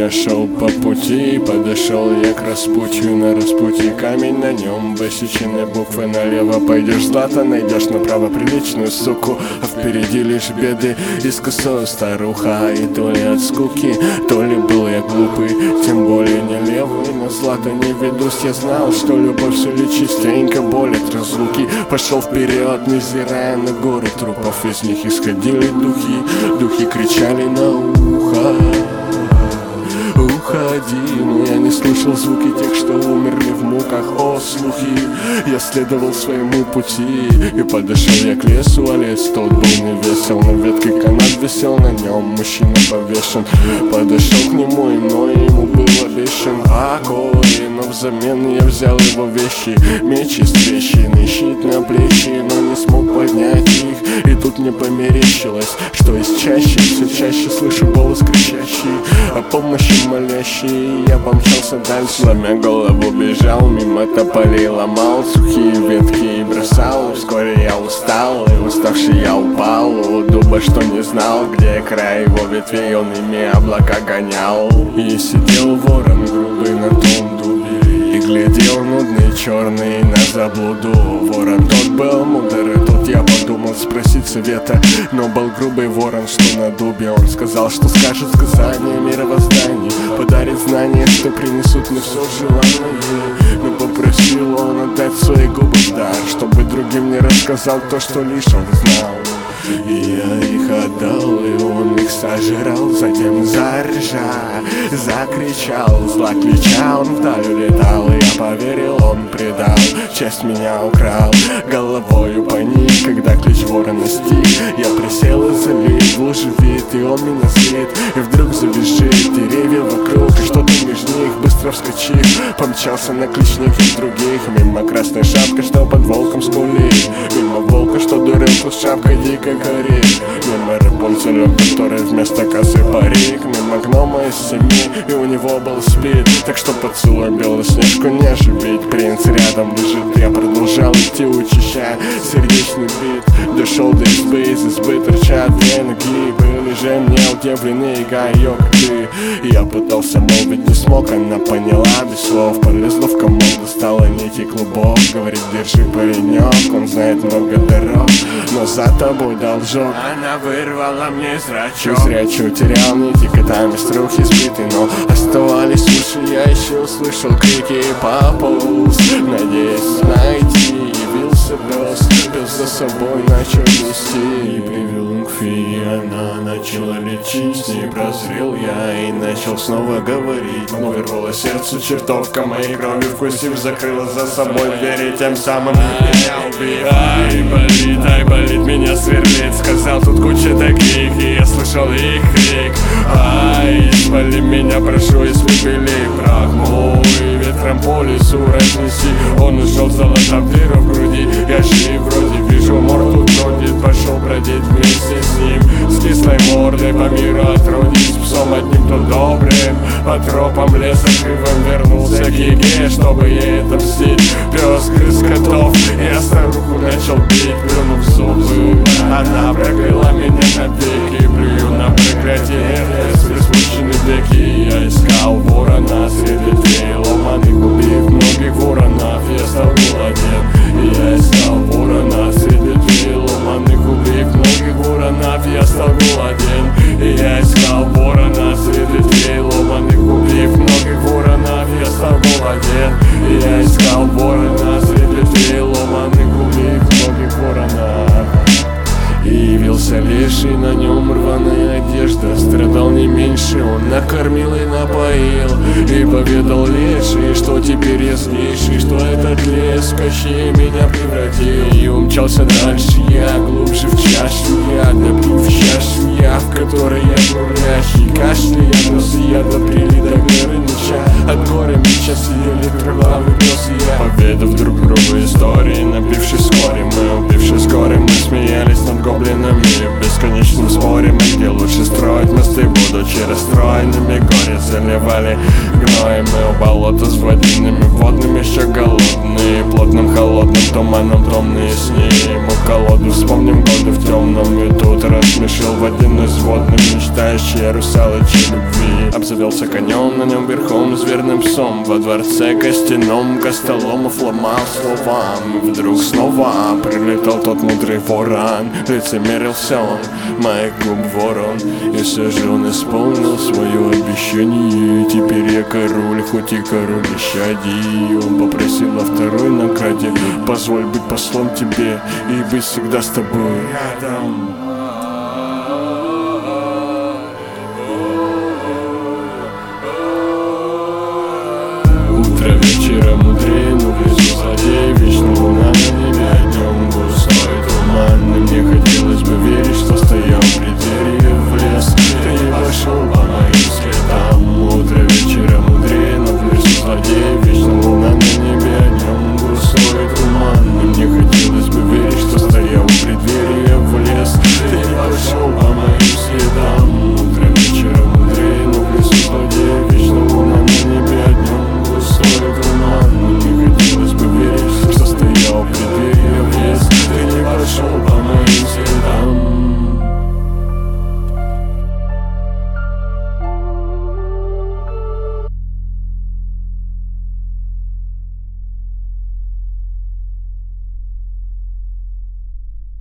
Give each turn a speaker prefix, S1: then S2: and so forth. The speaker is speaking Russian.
S1: я шел по пути, подошел я к распутью. На распутье камень, на нем высечены буквы. Налево пойдешь, злато найдешь, направо приличную суку. А впереди лишь беды, искусная старуха. И то ли от скуки, то ли был я глупый, тем более не левый. На злато не ведусь, я знал, что любовь все ли частенько болит разлуки. Пошел вперед, невзирая на горы трупов. Из них исходили духи, духи кричали на ухо: уходи. Но я не слышал звуки тех, что умерли в муках. О, слухи! Я следовал своему пути и подошел я к лесу, а лес тот был не весел. На ветке канат висел, на нем мужчина повешен. Подошел к нему, и мной ему был обещан покой, но взамен я взял его вещи. Меч из трещины, щит на плечи, но не смог поднять их. И тут мне померещилось, что из чаще все чаще слышу голос кричащий о помощи молящий. Я помчался дальше, сломя голову бежал, мимо тополей ломал сухие ветки и бросал. Вскоре я устал, и уставший я упал у дуба, что не знал, где край его ветвей. Он ими облака гонял, и сидел ворон грубый на том дубе и глядел нудный черный на заблуду. Ворон тот был мудр, и тут я подумал спросить совета, но был грубый ворон, что на дубе. Он сказал, что скажет сказание мировозданий, подарит знания, что принесут мне все желанное. Но попросил он отдать свои губы в дар, чтобы другим не рассказал то, что лишь он знал. И я их отдал, и он их сожрал. Затем заржа, закричал, зла клича, он вдаль улетал. И я поверил, он предал, часть меня украл. Головою поник, когда клич ворона стих. Я присел и залит в луже вид, и он меня злит. И вдруг завизжит деревья вокруг, и что-то между них быстро вскочив помчался на клич неких других. Мимо красной шапки, что под волком скулит, мимо волка, что дурелку с шапкой дико горит, мимо Рапунцеля, который вместо косы парик, мимо гнома из 7, и у него был спид. Так что поцелуй Белоснежку не оживить. Принц рядом лежит, я продолжал идти, учащая сердечный бит. Дошел до избы, из избы торчат две ноги. Были же мне удивлены и гаек ты. И я пытался молвить, не смог, она поняла без слов. Полезла в комод, достала некий клубок. Говорит, держи, паренек, он знает много дорог, но за тобой должок. Она вырвала мне зрачок, зрячую терял нити, котами струхи сбиты, но оставались уши. Я еще услышал крики и пополз, надеясь найти. Явился пес за собой начал нести и привел к фее. Она начала лечить, с ней прозрел я и начал снова говорить. Но вырвало сердце чертовка моей крови, вкусив, закрыла за собой дверь и тем самым меня убила. Ай, болит, меня сверлит, сказал тут куча таких, и я слышал их крик. Ай, спали меня, прошу, испепели прах мой, ветром по лесу разнеси. Он ушел, золотав дыру в груди, я жив вроде, вижу морду трудит. Пошел бродить вместе с ним, с кислой мордой по миру отродить. С псом одним то добрым, по тропам леса кривым вернулся к еге, чтобы ей отомстить. Пес грыз котов, я старуху начал бить, плюнув в зубы. Она прокляла меня навеки, плюю на проклятие лес, приспущены веки. Я искал ворона среди ветвей ломаных, убив многих воронов, я стал голоден. И я искал ворона среди ветвей ломаных, убив многих воронов, я стал голоден. И я искал ворона среди ветвей ломаных, убив многих воронов, я стал голоден. И я искал ворона среди ветвей ломаных, убив многих воронов. И явился леший, на нем рваная одежда. Страдал не меньше, он накормил и напоил. И поведал леший, что теперь я злейший, что этот лес в Кощея меня превратил. И умчался дальше я, глубже в чашу я, допив чашу я, в которой я бурлящий. Кашля я, носы я, доприли до Горыныча. От горя меча съели трухлавый пес я. Поведав друг другу истории, напившись вскоре мы, убившись горе, мы смеялись над гоблинами в бесконечном споре. Мы где лучше строить мосты, будучи расстроенными. Горе заливали гноем мы у болота с водяными водными, еще голодные. Плотным холодным туманом томные сни. Мы в колоду вспомним годы в темном, и тут раз Вечно шел в один из водных, мечтающий о русалочей любви. Обзавелся конем, на нем верхом с верным псом. Во дворце костяном Костоломов ломал словам. Вдруг снова прилетал тот мудрый ворон. Лицемерился он, моих губ ворон. И все же он исполнил свое обещание. Теперь я король, хоть и король исчадий. Он попросил о второй награде: позволь быть послом тебе и быть всегда с тобой рядом.